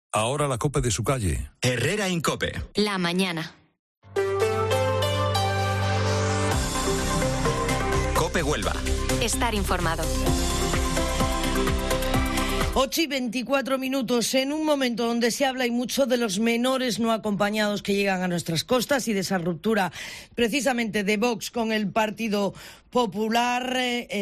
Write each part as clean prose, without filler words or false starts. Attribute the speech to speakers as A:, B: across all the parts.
A: Ahora la COPE de su calle.
B: Herrera Incope.
C: La mañana.
B: COPE Huelva.
C: Estar informado.
D: 8:24, en un momento donde se habla y mucho de los menores no acompañados que llegan a nuestras costas y de esa ruptura precisamente de Vox con el Partido Popular,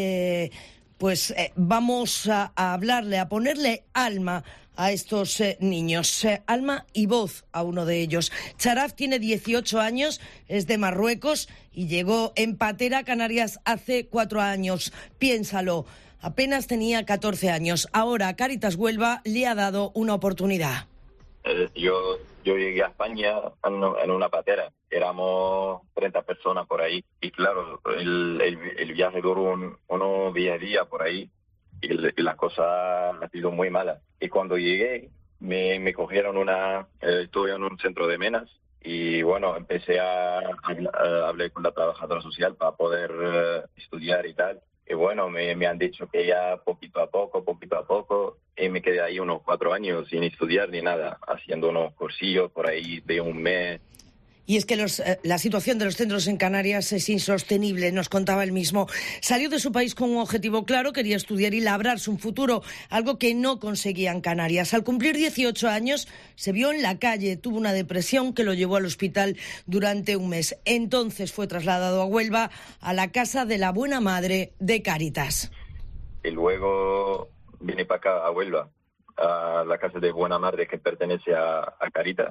D: vamos a hablarle, a ponerle alma a estos niños, alma y voz a uno de ellos. Charaf tiene 18 años, es de Marruecos y llegó en patera a Canarias hace 4 años. Piénsalo. Apenas tenía 14 años. Ahora Cáritas Huelva le ha dado una oportunidad.
E: Yo llegué a España en una patera. Éramos 30 personas por ahí. Y claro, el viaje duró unos 10 días por ahí. Y la cosa ha sido muy mala. Y cuando llegué, me cogieron estuve en un centro de menas. Y bueno, empecé a hablar con la trabajadora social para poder estudiar y tal. Y bueno, me han dicho que ya poquito a poco, y me quedé ahí unos 4 años sin estudiar ni nada, haciendo unos cursillos por ahí de un mes.
D: Y es que la situación de los centros en Canarias es insostenible, nos contaba él mismo. Salió de su país con un objetivo claro, quería estudiar y labrarse un futuro, algo que no conseguía en Canarias. Al cumplir 18 años, se vio en la calle, tuvo una depresión que lo llevó al hospital durante un mes. Entonces fue trasladado a Huelva, a la casa de la Buena Madre de Cáritas.
E: Y luego vine para acá, a Huelva, a la casa de Buena Madre que pertenece a Cáritas.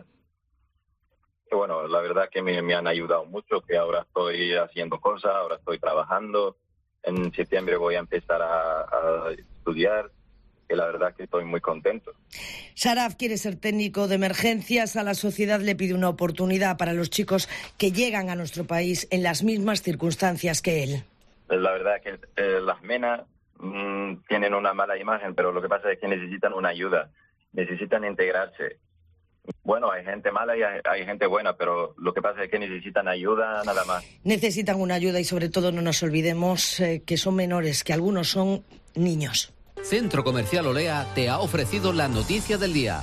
E: Y bueno, la verdad que me han ayudado mucho, que ahora estoy haciendo cosas, ahora estoy trabajando. En septiembre voy a empezar a estudiar, que la verdad que estoy muy contento.
D: Charaf quiere ser técnico de emergencias. A la sociedad le pide una oportunidad para los chicos que llegan a nuestro país en las mismas circunstancias que él.
E: La verdad que las menas tienen una mala imagen, pero lo que pasa es que necesitan una ayuda, necesitan integrarse. Bueno, hay gente mala y hay gente buena, pero lo que pasa es que necesitan ayuda nada más.
D: Necesitan una ayuda y sobre todo no nos olvidemos que son menores, que algunos son niños.
F: Centro Comercial Olea te ha ofrecido la noticia del día.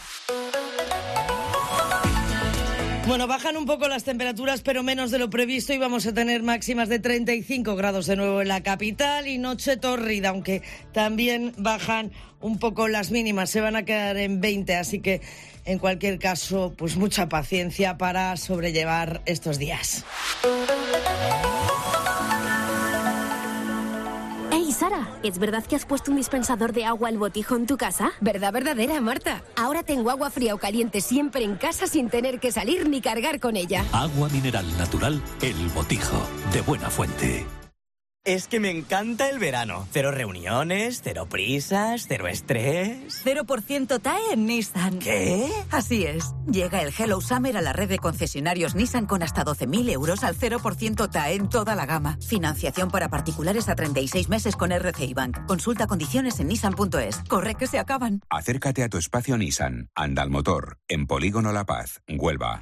D: Bueno, bajan un poco las temperaturas, pero menos de lo previsto, y vamos a tener máximas de 35 grados de nuevo en la capital y noche tórrida, aunque también bajan un poco las mínimas, se van a quedar en 20, así que en cualquier caso, pues mucha paciencia para sobrellevar estos días.
G: Hey, Sara, ¿es verdad que has puesto un dispensador de agua al botijo en tu casa?
H: ¿Verdad verdadera, Marta? Ahora tengo agua fría o caliente siempre en casa sin tener que salir ni cargar con ella.
I: Agua mineral natural El Botijo, de buena fuente.
J: Es que me encanta el verano. 0 reuniones, 0 prisas, 0 estrés.
K: 0% TAE en Nissan.
J: ¿Qué?
K: Así es. Llega el Hello Summer a la red de concesionarios Nissan con hasta 12.000 euros al 0% TAE en toda la gama. Financiación para particulares a 36 meses con RCI Bank. Consulta condiciones en nissan.es. Corre que se acaban.
L: Acércate a tu espacio Nissan. Anda al motor. En Polígono La Paz, Huelva.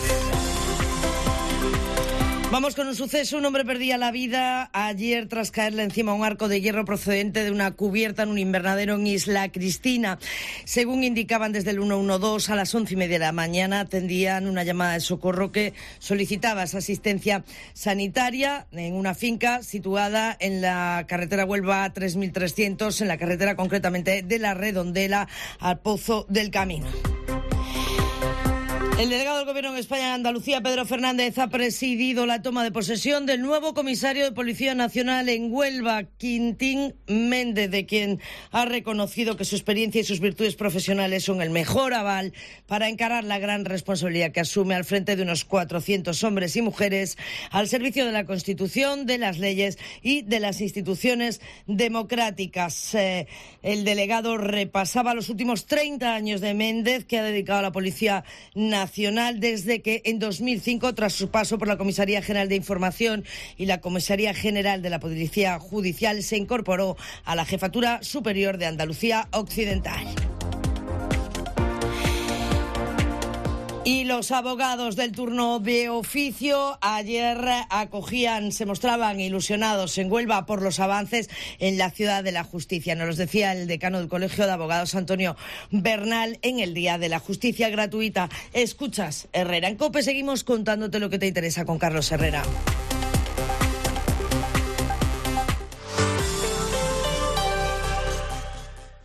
D: Vamos con un suceso. Un hombre perdía la vida ayer tras caerle encima un arco de hierro procedente de una cubierta en un invernadero en Isla Cristina. Según indicaban desde el 112, a las 11:30 de la mañana atendían una llamada de socorro que solicitaba esa asistencia sanitaria en una finca situada en la carretera Huelva 3300, en la carretera concretamente de La Redondela al Pozo del Camino. El delegado del Gobierno en España, en Andalucía, Pedro Fernández, ha presidido la toma de posesión del nuevo comisario de Policía Nacional en Huelva, Quintín Méndez, de quien ha reconocido que su experiencia y sus virtudes profesionales son el mejor aval para encarar la gran responsabilidad que asume al frente de unos 400 hombres y mujeres al servicio de la Constitución, de las leyes y de las instituciones democráticas. El delegado repasaba los últimos 30 años de Méndez, que ha dedicado a la Policía Nacional desde que en 2005, tras su paso por la Comisaría General de Información y la Comisaría General de la Policía Judicial, se incorporó a la Jefatura Superior de Andalucía Occidental. Y los abogados del turno de oficio ayer se mostraban ilusionados en Huelva por los avances en la Ciudad de la Justicia. Nos los decía el decano del Colegio de Abogados, Antonio Bernal, en el Día de la Justicia Gratuita. Escuchas Herrera en COPE, seguimos contándote lo que te interesa con Carlos Herrera.